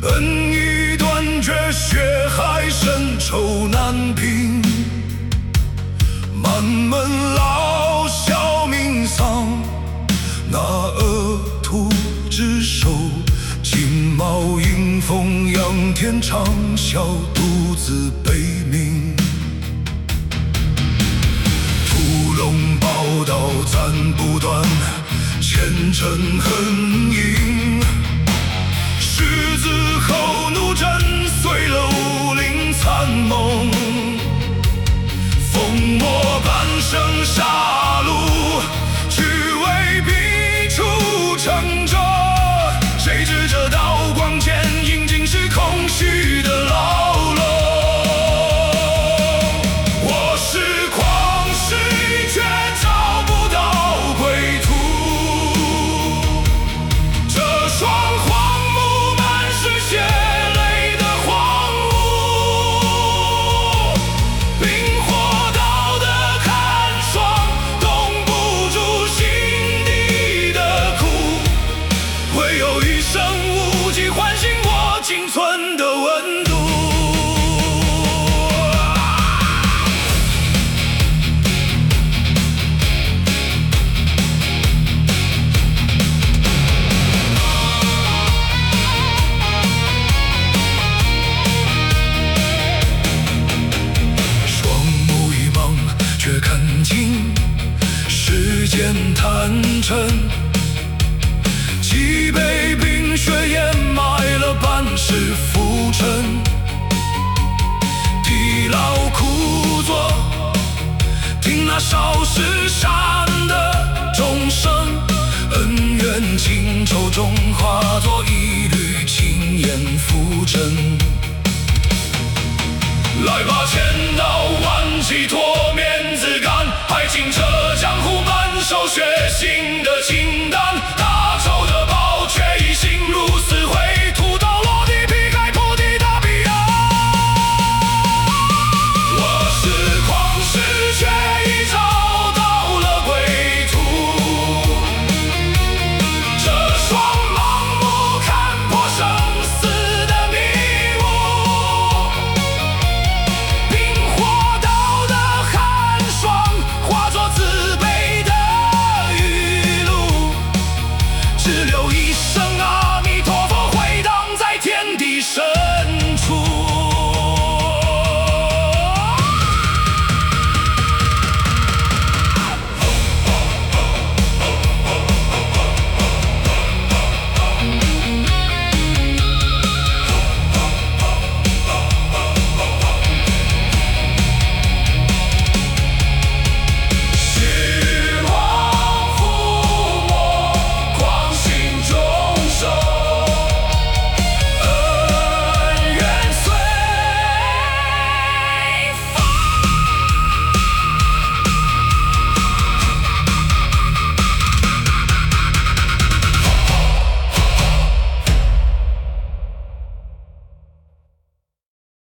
恩义断绝，血海深仇难平。满门老小命丧，那恶徒之手，金毛迎风仰天长啸，独自悲鸣。屠龙宝刀斩不断，前尘恨影。狮子吼怒震碎了武林残梦，风魔半生杀戮，只为逼出成者。谁知这刀光剑影，竟是空虚的牢笼。我是狂狮，却找不到归途。这双荒目满是血泪的荒芜，冰火道的寒霜，冻不住心底的苦。唯有一生无忌，唤醒我仅存的温度。双目一盲，却看清世间贪嗔。几杯冰雪掩埋了半世浮沉，疲劳枯坐，听那少时山的钟声。恩怨情仇中化作一缕青烟浮沉。来吧，千刀万戟，脱面自干，还清这江湖满手血腥的情。